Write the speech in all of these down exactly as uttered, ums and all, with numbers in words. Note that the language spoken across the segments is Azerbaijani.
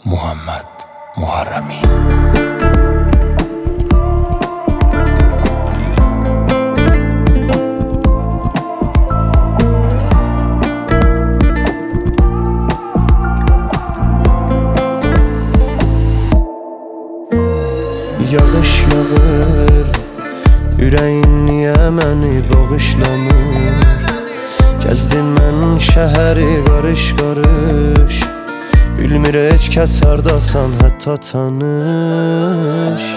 Muhammed Muharremi. Yağış yağır, ürəyin niyə məni bağışlamır? Gəzdim mən şəhəri qarış-qarış, bilmir heç kəs hardasan hətta tanış.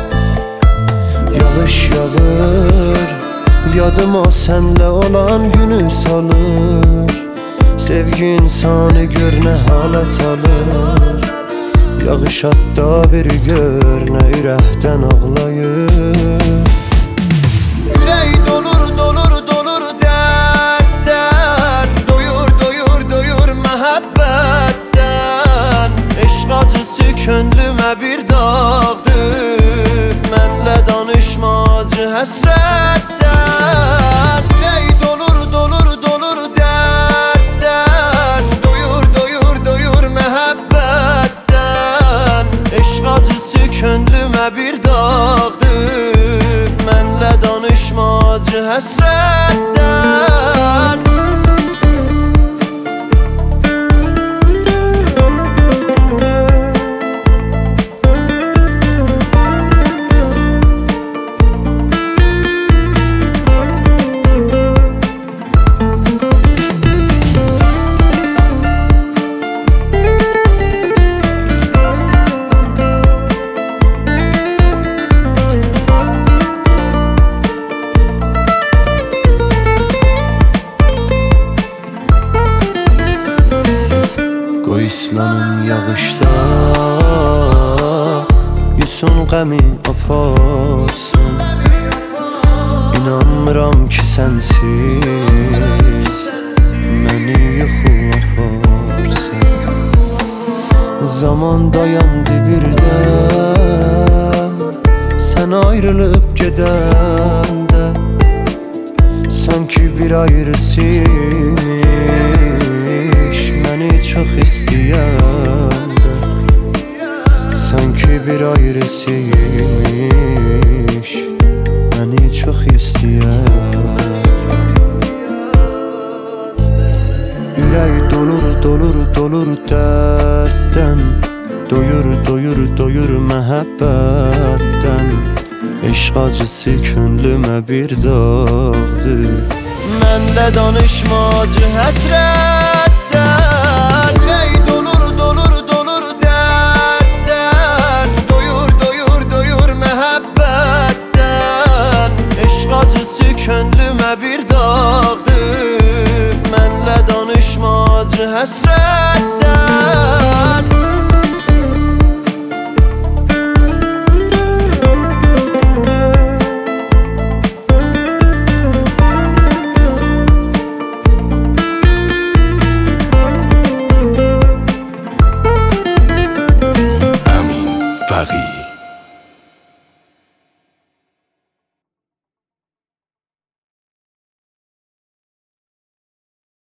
Yağış yağır, yadıma sənlə olan günü salır, sevgi insanı gör nə hala salır. Yağış hatta bir gör nə ürəkdən ağlayır. Ürək dolur, dolur, dolur dərddən, doyur, doyur, doyur məhəbbətdən. Eşq acısı könlümə bir dağdır, mənlə danışma acı həsrətdən. Ürək dolur, dolur, dolur dərddən, doyur, doyur, doyur məhəbbətdən. Eşq acısı könlümə bir dağdır, mənlə danışma acı həsrətdən. Qoy islanım yağışda, yusun qəmi aparsın. İnanmıram ki sənsiz məni yuxu aparsın. Zaman dayandı birdən, sən ayrılıb gedəndə, sanki bir ayrısıymış məni çox istəyəndə. Sanki bir ayrısıymış məni çox istəyəndə. Ürək dolur, dolur, dolur dərddən, doyur, doyur, doyur məhəbbətdən. Eşq acısı könlümə bir dağdır, mənlə danışma acı həsrətdən. Ürək dolur, dolur, dolur dərddən, doyur, doyur, doyur məhəbbətdən. Eşq acısı könlümə bir dağdır, mənlə danışma acı həsrətdən.